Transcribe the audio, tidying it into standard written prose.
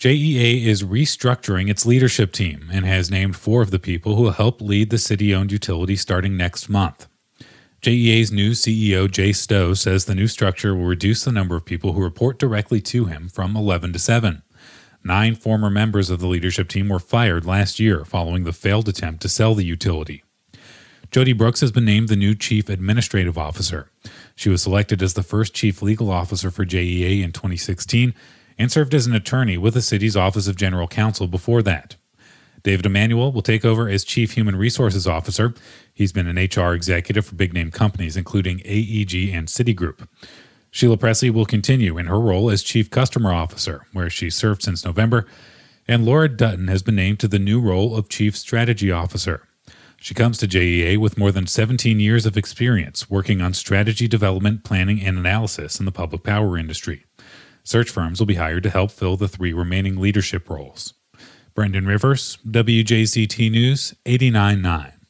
JEA is restructuring its leadership team and has named 4 of the people who will help lead the city-owned utility starting next month. JEA's new CEO, Jay Stowe, says the new structure will reduce the number of people who report directly to him from 11 to 7. 9 former members of the leadership team were fired last year following the failed attempt to sell the utility. Jody Brooks has been named the new Chief Administrative Officer. She was selected as the first Chief Legal Officer for JEA in 2016 and served as an attorney with the city's Office of General Counsel before that. David Emanuel will take over as Chief Human Resources Officer. He's been an HR executive for big-name companies, including AEG and Citigroup. Sheila Presley will continue in her role as Chief Customer Officer, where she served since November, and Laura Dutton has been named to the new role of Chief Strategy Officer. She comes to JEA with more than 17 years of experience working on strategy development, planning, and analysis in the public power industry. Search firms will be hired to help fill the 3 remaining leadership roles. Brendan Rivers, WJZT News, 89.9.